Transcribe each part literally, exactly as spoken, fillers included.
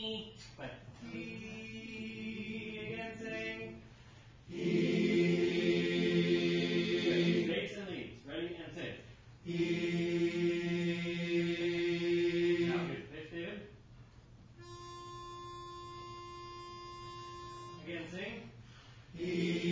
E, but E. Again, sing. E. Bass and leads. Ready and sing. E. Now good. Pitch, David. Again, sing. E.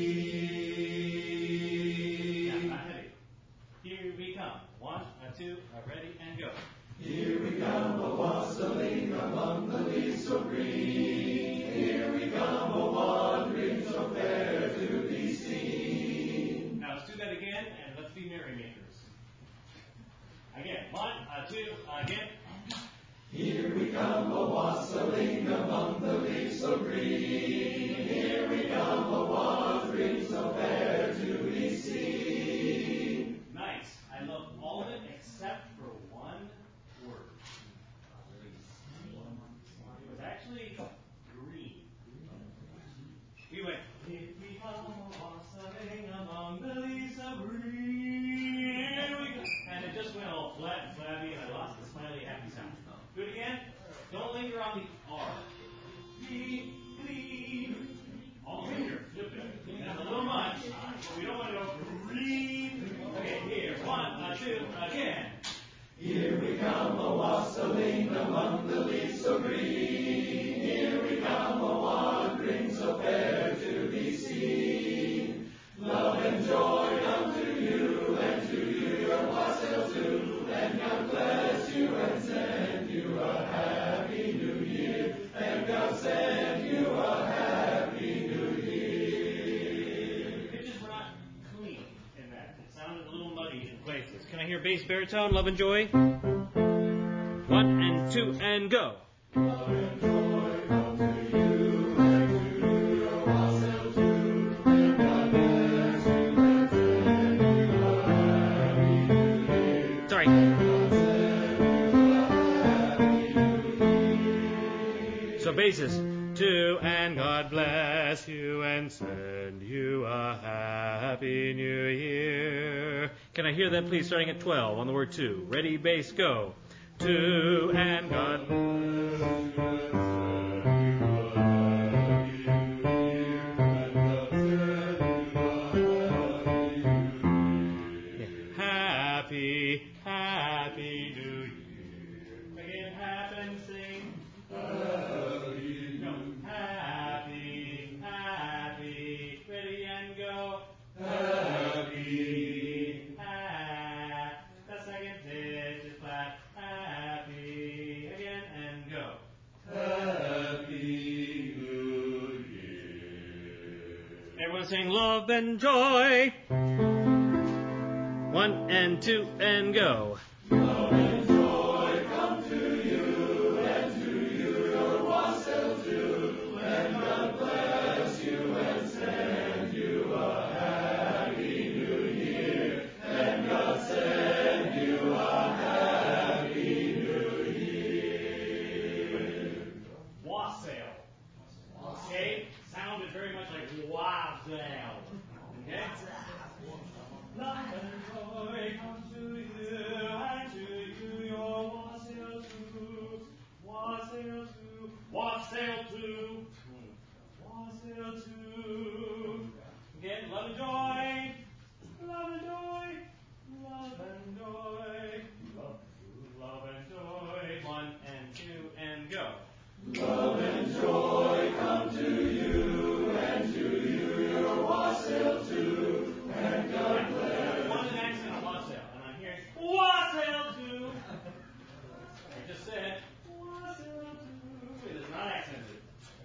Now, not heavy. Here we come. One, a two, a ready, and go. Here we come, a wassailing among the leaves so green. Here we come, a wandering so fair to be seen. Now let's do that again, and let's be merrymakers. Again, one, a two, again. Here we come, a wassailing among the leaves so green. Here we come, a wandering so fair to be seen. Nice. I love all of it except for one word. It was actually green. We went, here we come, wassailing among the leaves of green. Here we go. And it just went all flat and flabby, and I lost the smiley happy sound. Do it again. Don't linger on the R. Green, green. All linger. Flip it. That's a little much. We don't want to go green. Okay, here. One, a two, again. Here we come, a wassailing among the leaves so green. Here we come, a wandering so fair to be seen. Love and joy come to you, and to you your wassail too. And God bless you and send you a happy new year. And God send you a happy new year. Pitches were not clean in that. It sounded a little muddy in places. Can I hear bass baritone, love and joy? One and two and go. Love and joy come to you, and to you your wassail too. And God bless you and send you a happy new year. Sorry. God send you a happy new year. So basses. Two and God bless you and send you a happy new year. Can I hear that please starting at twelve on the word two? Ready, bass, go. Two and God bless you and send you a happy new year. And God send you a happy new year. Happy, happy new year. Again, half and sing. Happy No, happy, happy, ready and go. Happy. Ha. The second pitch is flat. Happy, again and go. Happy New Year. Everyone sing love and joy. One and two and go. Love and joy come to you, and to you your wassail too. And God bless you and send you a happy new year. And God send you a happy new year. Wassail. Okay? Sounded very much like wassail. Okay? Love and joy come to you, and to you your wassail too. Wassail too. Wassail too. Wassail too. Again, love and joy. Love and joy. Love and joy. Love, love and joy. One and two and go. Love and joy come to you, and to you your wassail too. And God bless. One an accent on wassail, and I'm hearing wassail too. I just said wassail too. It is not accented.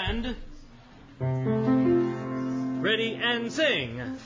send. Ready and sing.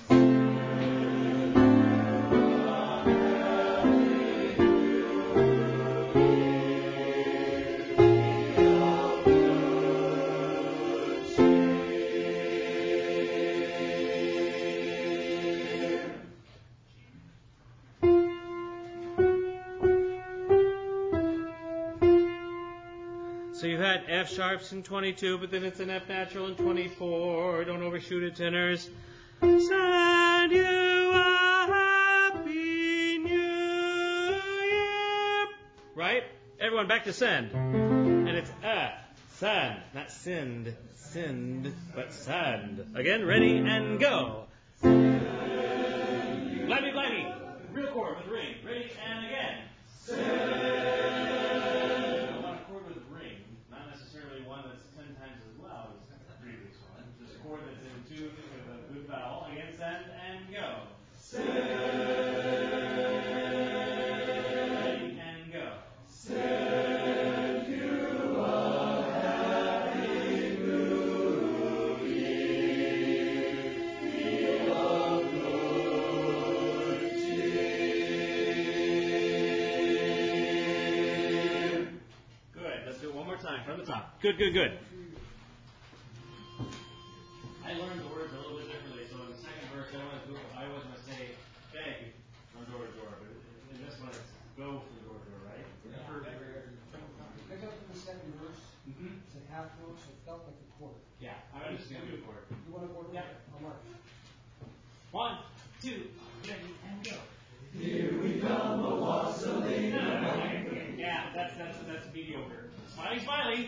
So you had F sharps in twenty-two, but then it's an F natural in twenty-four. Don't overshoot it, tenors. Send you a happy new year. Right? Everyone back to send. And it's a send, not sinned, sinned, but send. Again, ready and go. Blimey, blimey. Real chord with ring. Ready and again. Send. One that's ten times as loud as the previous one. Just a chord that's in tune with a good vowel. Again, send and go. Send. Ready and go. Send you a happy new year. Feel of good cheer. Good. Let's do it one more time from the top. Good, good, good. I learned the words a little bit differently, so in the second verse, I always, go, I always want to say beg from door to door, but in this one, it's go from door to door, right? Yeah. Pick up in the second verse. Mm-hmm. It's a half note, so it felt like a quarter. Yeah, I understand the quarter. You want a quarter? Yeah. I'll mark. One, two, ready, and go. Here we come, a wassailing. Yeah, that's that's that's mediocre. Smiley, smiley.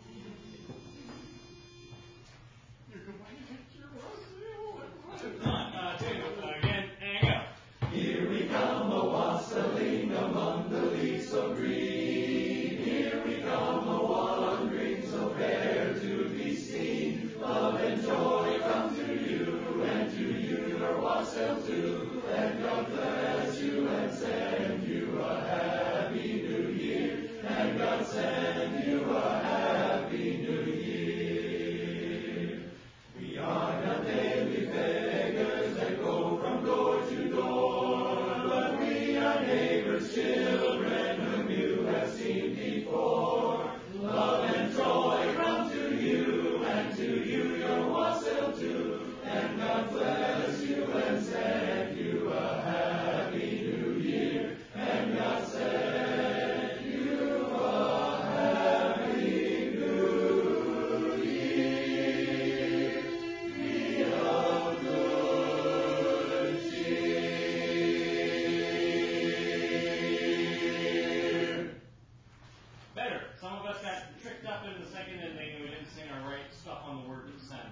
One, uh, two, again, and go. Here we come, a wassailing among the leaves so green. Here we come, a wandering so fair to be seen. Love and joy come to you, and to you your wassail too. And God bless you and send you a happy new year. And God send you a happy new year. We are not daily beggars that go from door to door, but we are neighbors, children whom you have seen before. Love and joy come to you, and to you your wassail too. And God bless you and send you a happy new year. And God send you a happy new year. Be of good cheer. Better. Some of us got tricked up in the second ending and we didn't sing our right stuff on the word to send.